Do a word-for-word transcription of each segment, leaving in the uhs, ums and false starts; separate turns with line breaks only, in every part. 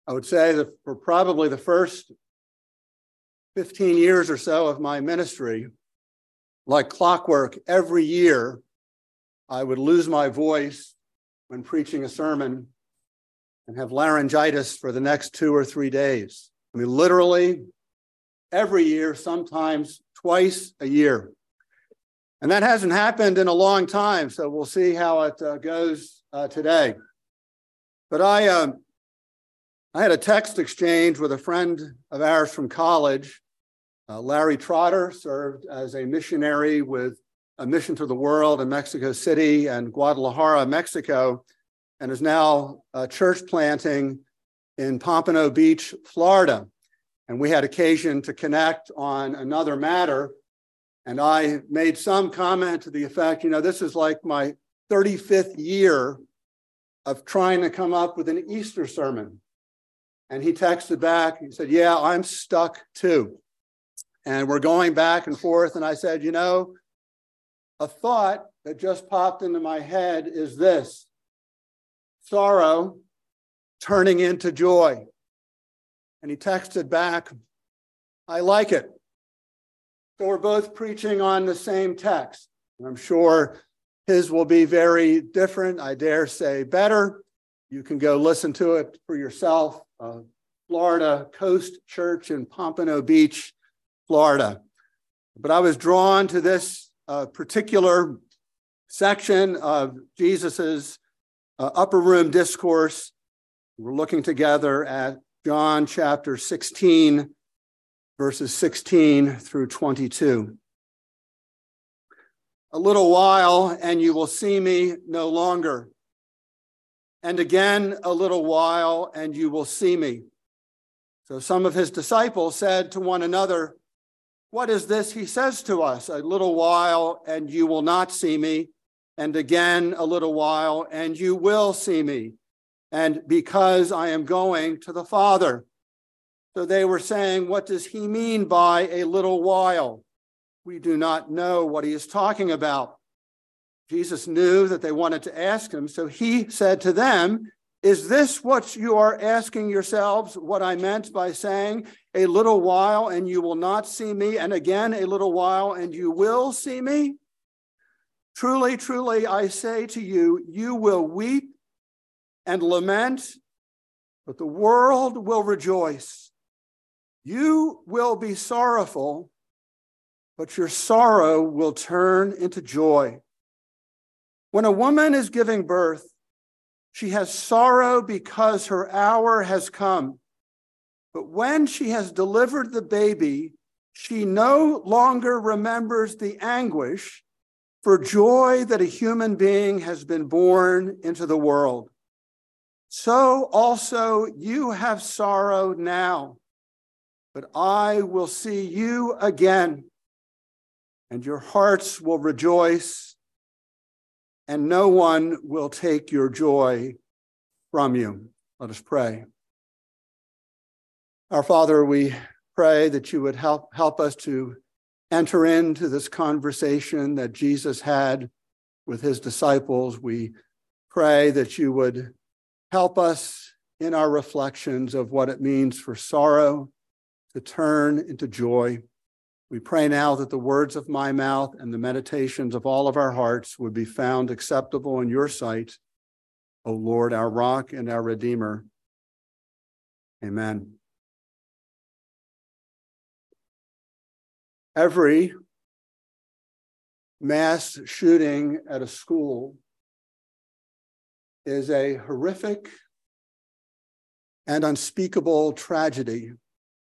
I would say that for probably the first fifteen years or so of my ministry, like clockwork, every year I would lose my voice when preaching a sermon and have laryngitis for the next two or three days. I mean, literally every year, sometimes twice a year. And that hasn't happened in a long time, so we'll see how it uh, goes uh, today. But I, uh, I had a text exchange with a friend of ours from college. Uh, Larry Trotter served as a missionary with a mission to the world in Mexico City and Guadalajara, Mexico, and is now uh, church planting in Pompano Beach, Florida. And we had occasion to connect on another matter. And I made some comment to the effect, you know, this is like my thirty-fifth year of trying to come up with an Easter sermon. And he texted back, he said, yeah, I'm stuck too. And we're going back and forth. And I said, you know, a thought that just popped into my head is this: sorrow turning into joy. And he texted back, I like it. So we're both preaching on the same text. And I'm sure his will be very different, I dare say better. You can go listen to it for yourself. Uh, Florida Coast Church in Pompano Beach, Florida. But I was drawn to this uh, particular section of Jesus's uh, upper room discourse. We're looking together at John chapter sixteen, verses sixteen through twenty-two. A little while, and you will see me no longer. And again, a little while, and you will see me. So some of his disciples said to one another, what is this he says to us? A little while, and you will not see me. And again, a little while, and you will see me. And because I am going to the Father. So they were saying, what does he mean by a little while? We do not know what he is talking about. Jesus knew that they wanted to ask him, so he said to them, is this what you are asking yourselves, what I meant by saying, a little while and you will not see me, and again a little while and you will see me? Truly, truly, I say to you, you will weep and lament, but the world will rejoice. You will be sorrowful, but your sorrow will turn into joy. When a woman is giving birth, she has sorrow because her hour has come. But when she has delivered the baby, she no longer remembers the anguish for joy that a human being has been born into the world. So also you have sorrow now, but I will see you again, and your hearts will rejoice, and no one will take your joy from you. Let us pray. Our Father, we pray that you would help, help us to enter into this conversation that Jesus had with his disciples. We pray that you would help us in our reflections of what it means for sorrow to turn into joy. We pray now that the words of my mouth and the meditations of all of our hearts would be found acceptable in your sight, O Lord, our rock and our Redeemer. Amen. Every mass shooting at a school is a horrific and unspeakable tragedy.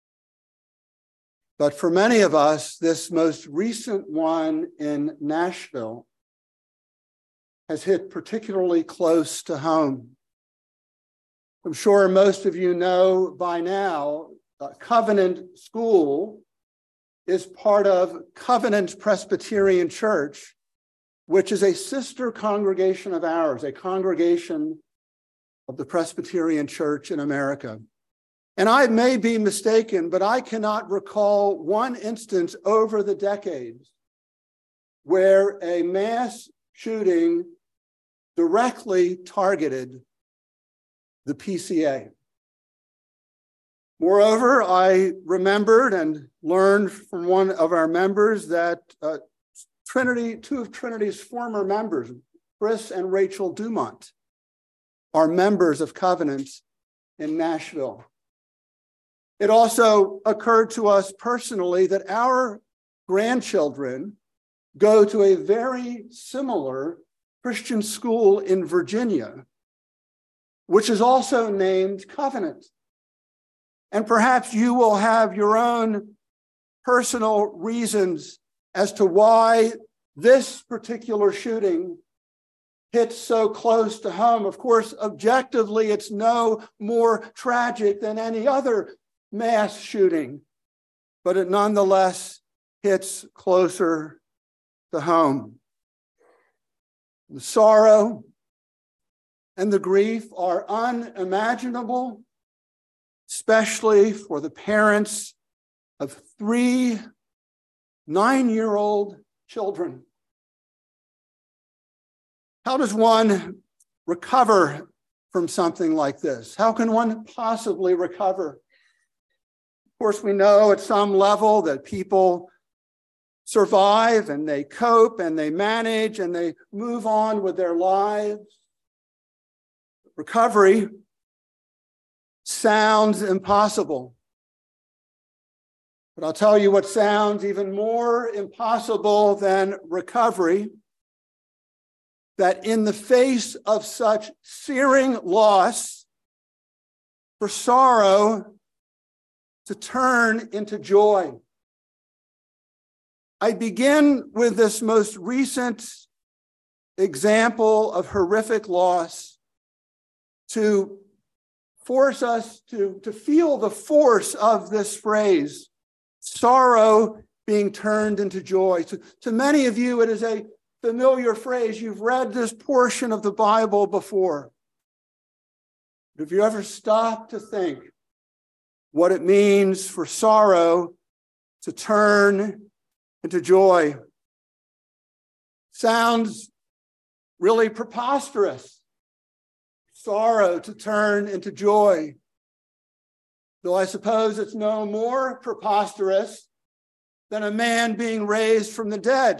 But for many of us, this most recent one in Nashville has hit particularly close to home. I'm sure most of you know by now, uh, Covenant School is part of Covenant Presbyterian Church, which is a sister congregation of ours, a congregation of the Presbyterian Church in America. And I may be mistaken, but I cannot recall one instance over the decades where a mass shooting directly targeted the P C A. Moreover, I remembered and learned from one of our members that uh, Trinity, two of Trinity's former members, Chris and Rachel Dumont, are members of Covenant in Nashville. It also occurred to us personally that our grandchildren go to a very similar Christian school in Virginia, which is also named Covenant. And perhaps you will have your own personal reasons as to why this particular shooting hits so close to home. Of course, objectively, it's no more tragic than any other mass shooting, but it nonetheless hits closer to home. The sorrow and the grief are unimaginable, especially for the parents of three nine-year-old children. How does one recover from something like this? How can one possibly recover? Of course, we know at some level that people survive and they cope and they manage and they move on with their lives. Recovery sounds impossible. But I'll tell you what sounds even more impossible than recovery, that in the face of such searing loss, for sorrow to turn into joy. I begin with this most recent example of horrific loss to force us to, to feel the force of this phrase, sorrow being turned into joy. To, to many of you, it is a familiar phrase. You've read this portion of the Bible before. But have you ever stopped to think what it means for sorrow to turn into joy? Sounds really preposterous. Sorrow to turn into joy. Though I suppose it's no more preposterous than a man being raised from the dead.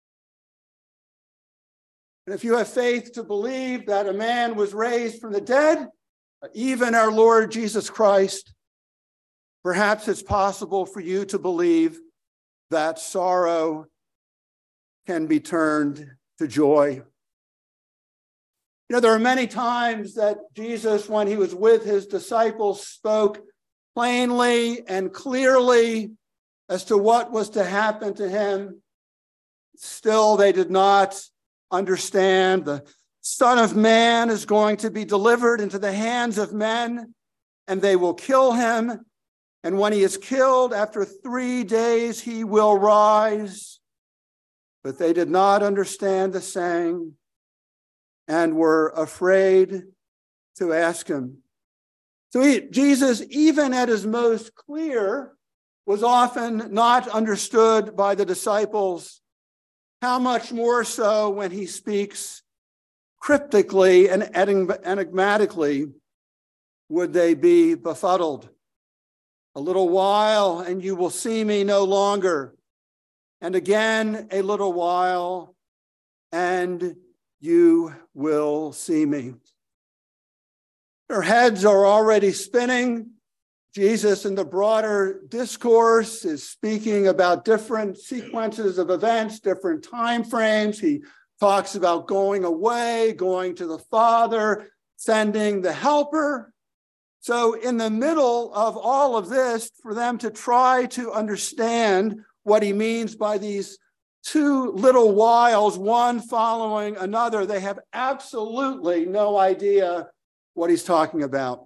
And if you have faith to believe that a man was raised from the dead, even our Lord Jesus Christ, perhaps it's possible for you to believe that sorrow can be turned to joy. You know, there are many times that Jesus, when he was with his disciples, spoke plainly and clearly as to what was to happen to him. Still, they did not understand. The Son of Man is going to be delivered into the hands of men, and they will kill him. And when he is killed, after three days, he will rise. But they did not understand the saying and were afraid to ask him. So he, Jesus, even at his most clear, was often not understood by the disciples. How much more so when he speaks cryptically and enigmatically would they be befuddled? A little while, and you will see me no longer. And again, a little while, and you will see me. Their heads are already spinning. Jesus, in the broader discourse, is speaking about different sequences of events, different time frames. He talks about going away, going to the Father, sending the Helper. So in the middle of all of this, for them to try to understand what he means by these two little whiles, one following another, they have absolutely no idea what he's talking about.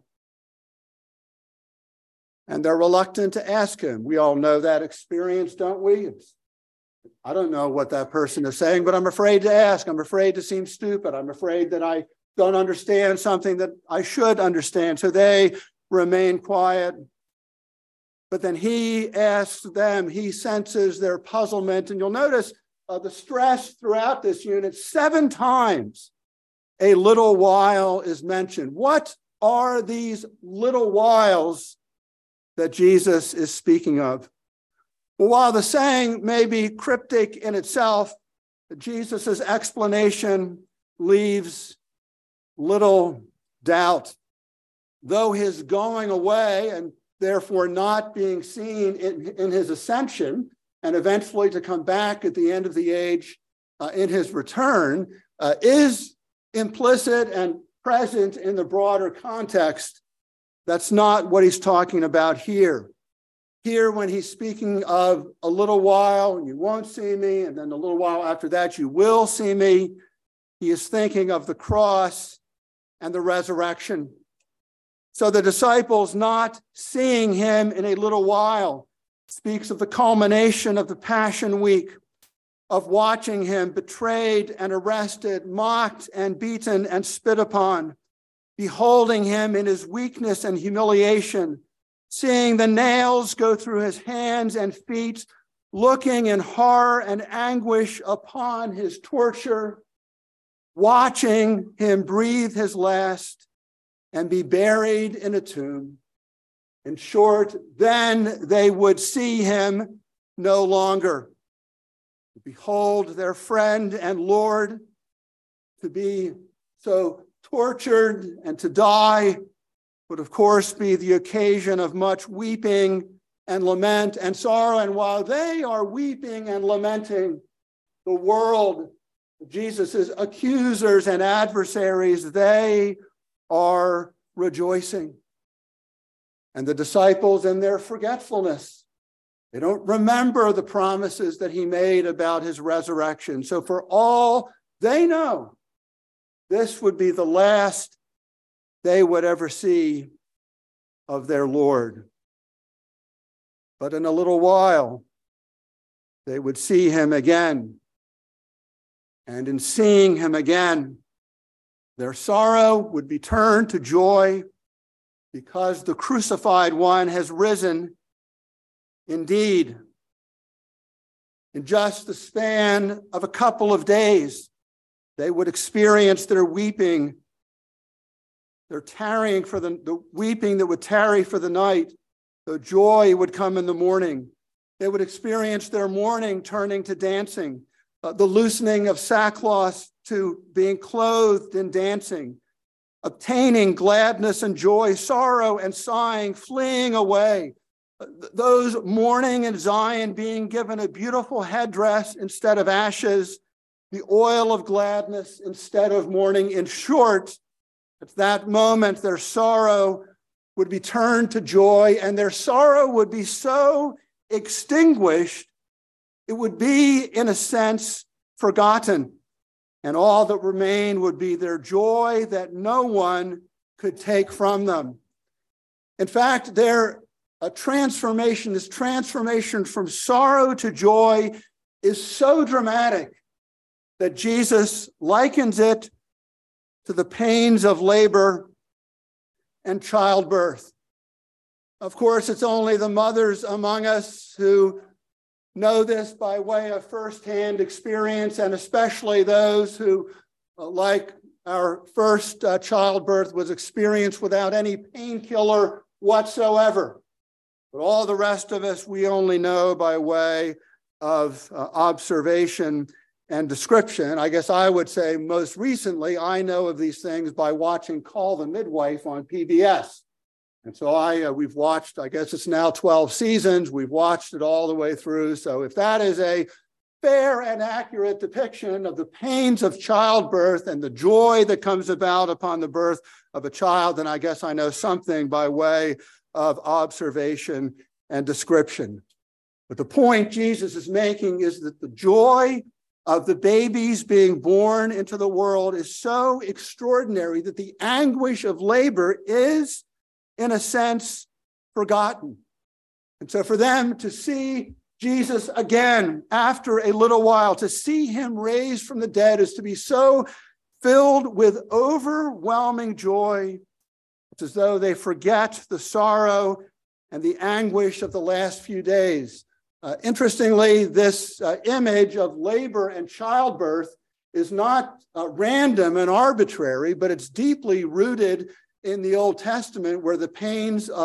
And they're reluctant to ask him. We all know that experience, don't we? It's, I don't know what that person is saying, but I'm afraid to ask. I'm afraid to seem stupid. I'm afraid that I don't understand something that I should understand. So they remain quiet. But then he asks them, he senses their puzzlement. And you'll notice uh, the stress throughout this unit, seven times a little while is mentioned. What are these little whiles that Jesus is speaking of. Well, while the saying may be cryptic in itself, Jesus' explanation leaves little doubt. Though his going away and therefore not being seen in, in his ascension and eventually to come back at the end of the age uh, in his return uh, is implicit and present in the broader context, that's not what he's talking about here. Here, when he's speaking of a little while, you won't see me, and then a little while after that, you will see me, he is thinking of the cross and the resurrection. So the disciples not seeing him in a little while speaks of the culmination of the Passion Week, of watching him betrayed and arrested, mocked and beaten and spit upon, beholding him in his weakness and humiliation, seeing the nails go through his hands and feet, looking in horror and anguish upon his torture, watching him breathe his last and be buried in a tomb. In short, then they would see him no longer. Behold their friend and Lord, to be so tortured and to die would of course be the occasion of much weeping and lament and sorrow. And while they are weeping and lamenting, the world, Jesus' accusers and adversaries, they are rejoicing. And the disciples in their forgetfulness, they don't remember the promises that he made about his resurrection. So for all they know, this would be the last they would ever see of their Lord. But in a little while, they would see him again. And in seeing him again, their sorrow would be turned to joy because the crucified one has risen. Indeed, in just the span of a couple of days, they would experience their weeping, their tarrying for the, the weeping that would tarry for the night. The joy would come in the morning. They would experience their mourning turning to dancing, uh, the loosening of sackcloth to being clothed in dancing, obtaining gladness and joy, sorrow and sighing, fleeing away. Those mourning in Zion being given a beautiful headdress instead of ashes, the oil of gladness instead of mourning. In short, at that moment, their sorrow would be turned to joy, and their sorrow would be so extinguished, it would be, in a sense, forgotten. And all that remained would be their joy that no one could take from them. In fact, their a transformation, this transformation from sorrow to joy is so dramatic that Jesus likens it to the pains of labor and childbirth. Of course, it's only the mothers among us who know this by way of firsthand experience, and especially those who, like our first uh, childbirth, was experienced without any painkiller whatsoever. But all the rest of us, we only know by way of uh, observation and description. I guess I would say most recently, I know of these things by watching Call the Midwife on P B S. And so I, uh, we've watched, I guess it's now twelve seasons. We've watched it all the way through. So if that is a fair and accurate depiction of the pains of childbirth and the joy that comes about upon the birth of a child, then I guess I know something by way of observation and description. But the point Jesus is making is that the joy of the babies being born into the world is so extraordinary that the anguish of labor is, in a sense, forgotten. And so for them to see Jesus again after a little while, to see him raised from the dead, is to be so filled with overwhelming joy. It's as though they forget the sorrow and the anguish of the last few days. Uh, interestingly, this uh, image of labor and childbirth is not uh, random and arbitrary, but it's deeply rooted in the Old Testament, where the pains of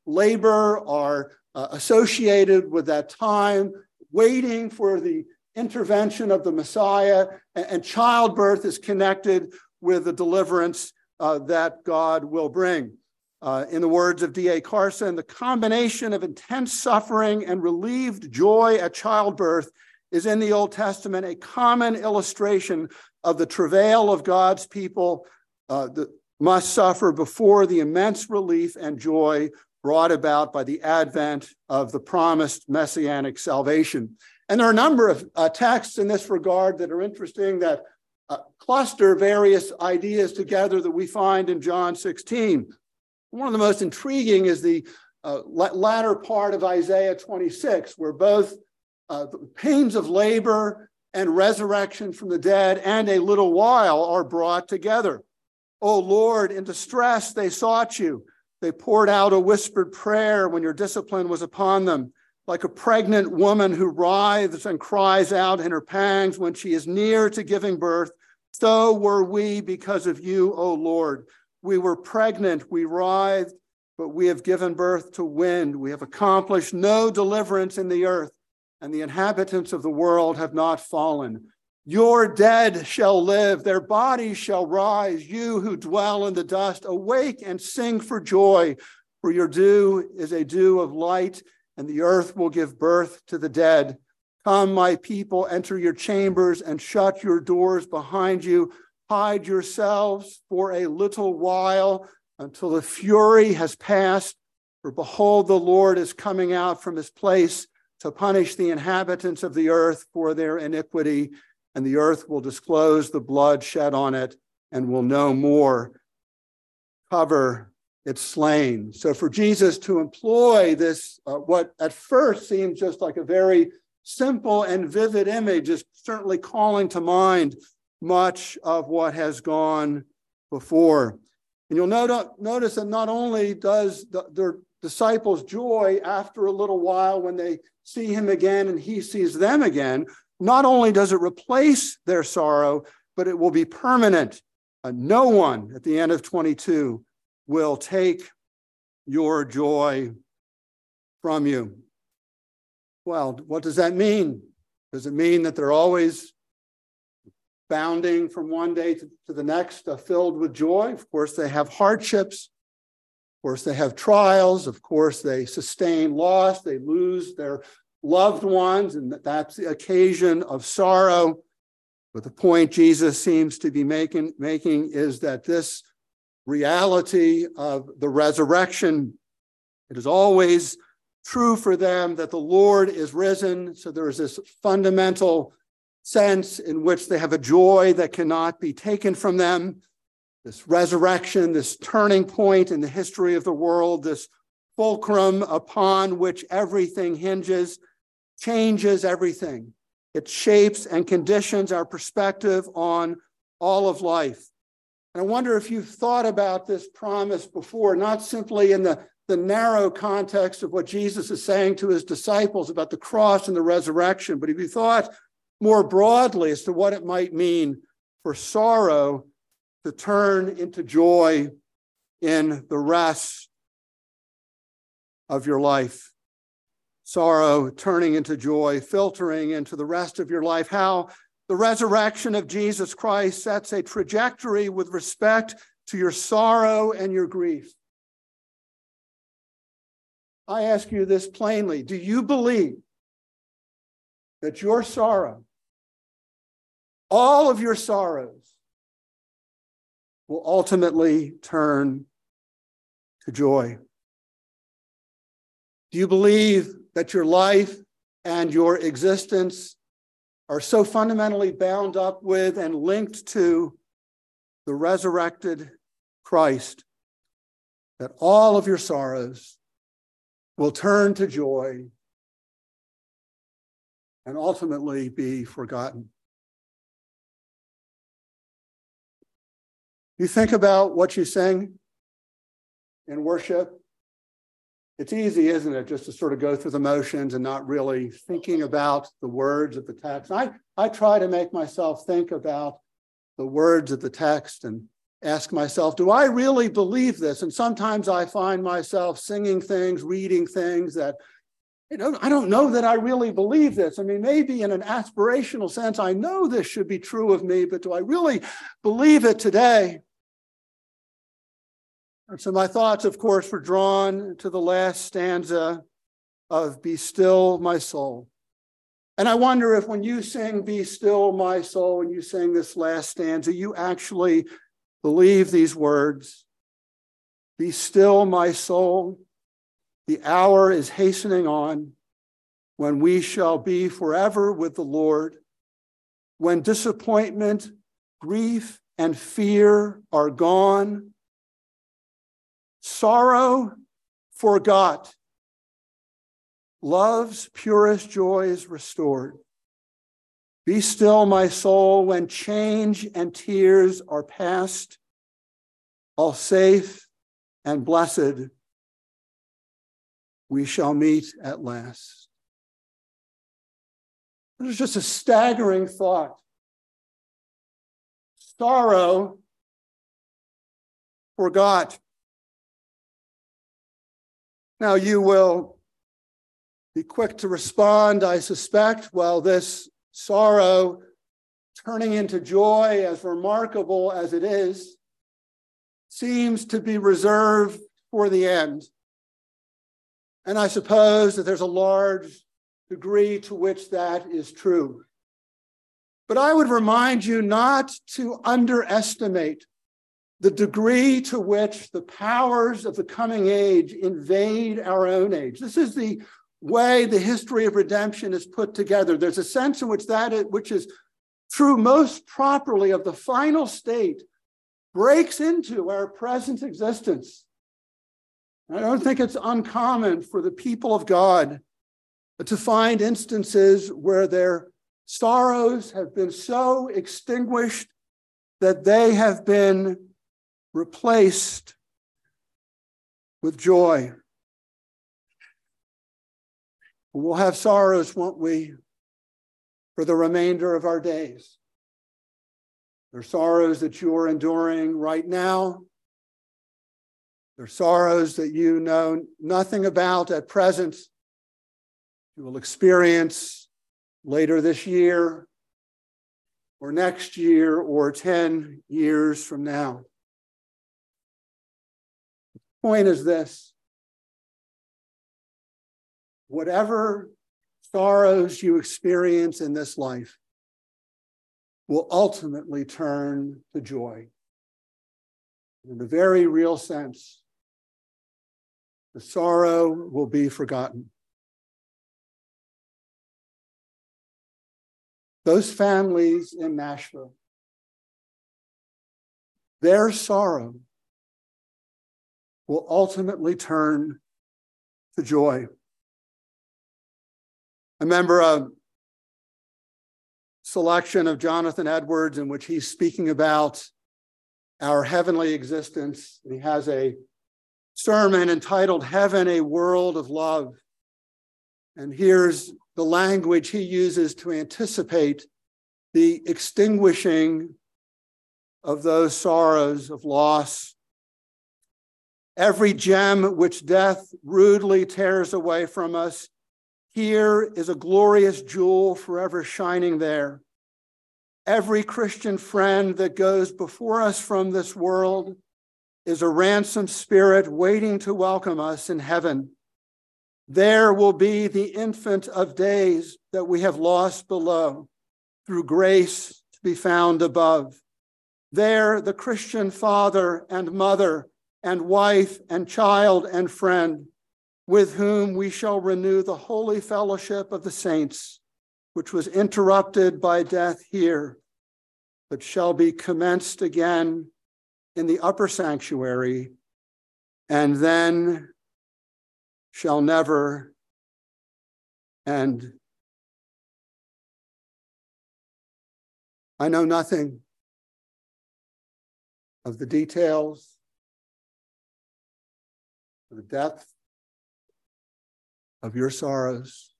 labor are uh, associated with that time, waiting for the intervention of the Messiah, and, and childbirth is connected with the deliverance uh, that God will bring. Uh, in the words of D A Carson, the combination of intense suffering and relieved joy at childbirth is in the Old Testament a common illustration of the travail of God's people uh, that must suffer before the immense relief and joy brought about by the advent of the promised messianic salvation. And there are a number of uh, texts in this regard that are interesting that uh, cluster various ideas together that we find in John sixteen. One of the most intriguing is the uh, latter part of Isaiah twenty-six, where both uh, the pains of labor and resurrection from the dead and a little while are brought together. O Lord, in distress they sought you. They poured out a whispered prayer when your discipline was upon them. Like a pregnant woman who writhes and cries out in her pangs when she is near to giving birth, so were we because of you, O Lord. We were pregnant, we writhed, but we have given birth to wind. We have accomplished no deliverance in the earth, and the inhabitants of the world have not fallen. Your dead shall live, their bodies shall rise. You who dwell in the dust, awake and sing for joy, for your dew is a dew of light, and the earth will give birth to the dead. Come, my people, enter your chambers and shut your doors behind you. Hide yourselves for a little while until the fury has passed. For behold, the Lord is coming out from his place to punish the inhabitants of the earth for their iniquity, and the earth will disclose the blood shed on it and will no more cover its slain. So for Jesus to employ this, uh, what at first seems just like a very simple and vivid image, is certainly calling to mind much of what has gone before. And you'll note, notice that not only does the, their disciples' joy after a little while when they see him again and he sees them again, not only does it replace their sorrow, but it will be permanent. Uh, no one at the end of twenty-two will take your joy from you. Well, what does that mean? Does it mean that they're always bounding from one day to, to the next, uh, filled with joy? Of course, they have hardships. Of course, they have trials. Of course, they sustain loss. They lose their loved ones, and that's the occasion of sorrow. But the point Jesus seems to be making, making is that this reality of the resurrection, it is always true for them that the Lord is risen. So there is this fundamental sense in which they have a joy that cannot be taken from them. This resurrection, this turning point in the history of the world, this fulcrum upon which everything hinges, changes everything. It shapes and conditions our perspective on all of life. And I wonder if you've thought about this promise before, not simply in the, the narrow context of what Jesus is saying to his disciples about the cross and the resurrection, but if you thought more broadly as to what it might mean for sorrow to turn into joy in the rest of your life. Sorrow turning into joy, filtering into the rest of your life. How the resurrection of Jesus Christ sets a trajectory with respect to your sorrow and your grief. I ask you this plainly. Do you believe that your sorrow, all of your sorrows, will ultimately turn to joy? Do you believe that your life and your existence are so fundamentally bound up with and linked to the resurrected Christ that all of your sorrows will turn to joy and ultimately be forgotten? You think about what you sing in worship. It's easy, isn't it, just to sort of go through the motions and not really thinking about the words of the text. I, I try to make myself think about the words of the text, and ask myself, do I really believe this? And sometimes I find myself singing things, reading things that, you know, I don't know that I really believe this. I mean, maybe in an aspirational sense, I know this should be true of me, but do I really believe it today? And so my thoughts, of course, were drawn to the last stanza of Be Still, My Soul. And I wonder if when you sing Be Still, My Soul, when you sing this last stanza, you actually believe these words. Be still, my soul. The hour is hastening on when we shall be forever with the Lord, when disappointment, grief, and fear are gone, sorrow forgot, love's purest joys restored. Be still, my soul, when change and tears are past, all safe and blessed, we shall meet at last. It is just a staggering thought. Sorrow forgot. Now you will be quick to respond, I suspect, well, this sorrow turning into joy, as remarkable as it is, seems to be reserved for the end. And I suppose that there's a large degree to which that is true. But I would remind you not to underestimate the degree to which the powers of the coming age invade our own age. This is the way the history of redemption is put together. There's a sense in which that is, which is true most properly of the final state, breaks into our present existence. I don't think it's uncommon for the people of God to find instances where their sorrows have been so extinguished that they have been replaced with joy. We'll have sorrows, won't we, for the remainder of our days. There are sorrows that you are enduring right now. There are sorrows that you know nothing about at present. You will experience later this year, or next year, or ten years from now. The point is this: whatever sorrows you experience in this life will ultimately turn to joy. In a very real sense, the sorrow will be forgotten. Those families in Nashville, their sorrow will ultimately turn to joy. I remember a selection of Jonathan Edwards in which he's speaking about our heavenly existence. He has a sermon entitled Heaven, a World of Love. And here's the language he uses to anticipate the extinguishing of those sorrows of loss. Every gem which death rudely tears away from us, here is a glorious jewel forever shining there. Every Christian friend that goes before us from this world is a ransomed spirit waiting to welcome us in heaven. There will be the infant of days that we have lost below, through grace to be found above. There, the Christian father and mother and wife and child and friend, with whom we shall renew the holy fellowship of the saints, which was interrupted by death here, but shall be commenced again in the upper sanctuary, and then shall never end. I know nothing of the details, of the depth of your sorrows,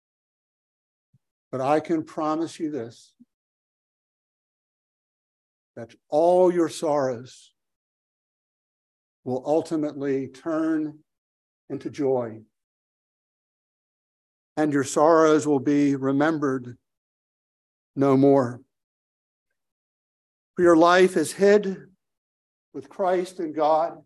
but I can promise you this: that all your sorrows will ultimately turn into joy, and your sorrows will be remembered no more. For your life is hid with Christ in God.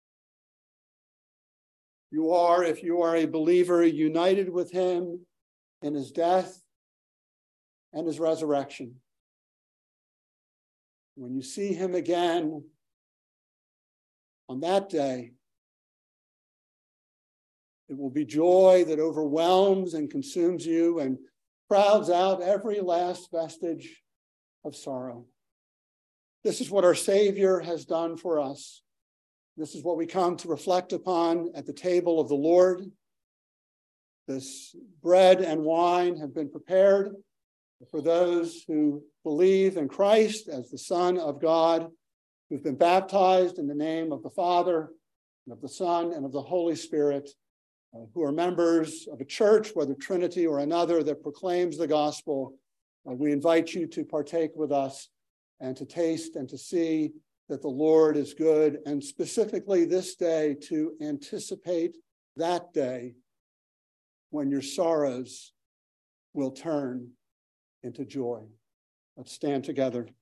You are, if you are a believer, united with him in his death and his resurrection. When you see him again on that day, it will be joy that overwhelms and consumes you and crowds out every last vestige of sorrow. This is what our Savior has done for us. This is what we come to reflect upon at the table of the Lord. This bread and wine have been prepared for those who believe in Christ as the Son of God, who've been baptized in the name of the Father, and of the Son, and of the Holy Spirit, uh, who are members of a church, whether Trinity or another, that proclaims the gospel. Uh, we invite you to partake with us and to taste and to see that the Lord is good, and specifically this day to anticipate that day when your sorrows will turn into joy. Let's stand together.